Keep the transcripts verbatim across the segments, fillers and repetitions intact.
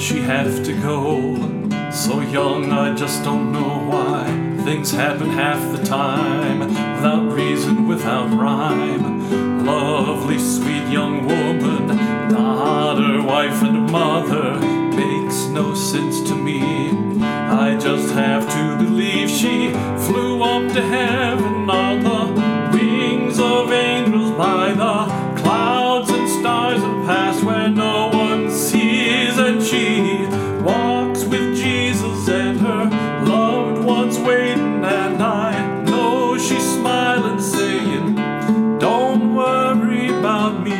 she have to go? So young, I just don't know why. Things happen half the time, without reason, without rhyme. Lovely, sweet young woman, daughter, wife, and mother, makes no sense to me. I just have to believe she flew up to heaven on the wings of angels, by the clouds and stars, and past where no one sees. And she walks with Jesus and her loved ones waiting, and I know she's smiling, saying, "Don't worry about me."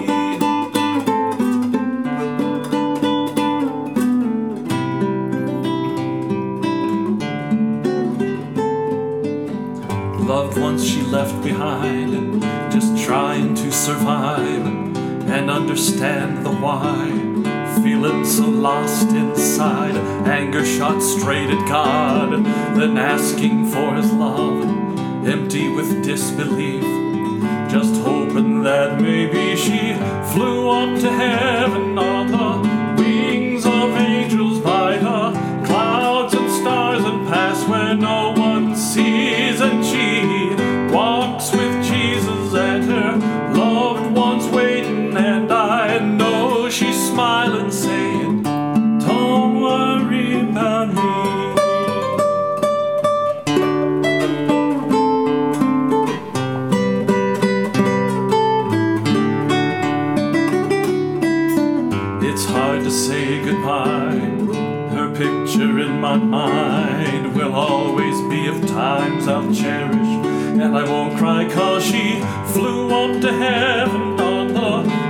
Loved ones she left behind, just trying to survive and understand the why. Feeling so lost inside, anger shot straight at God, then asking for his love, empty with disbelief, just hoping that maybe she flew up to heaven on the wings of angels, by the clouds and stars, and past where no one sees. And she walks with Jesus and her loved ones waiting, and I know she's smiling, saying, "Don't worry about me." It's hard to say goodbye. Her picture in my mind will always be of times I'll cherish, and I won't cry 'cause she flew up to heaven on the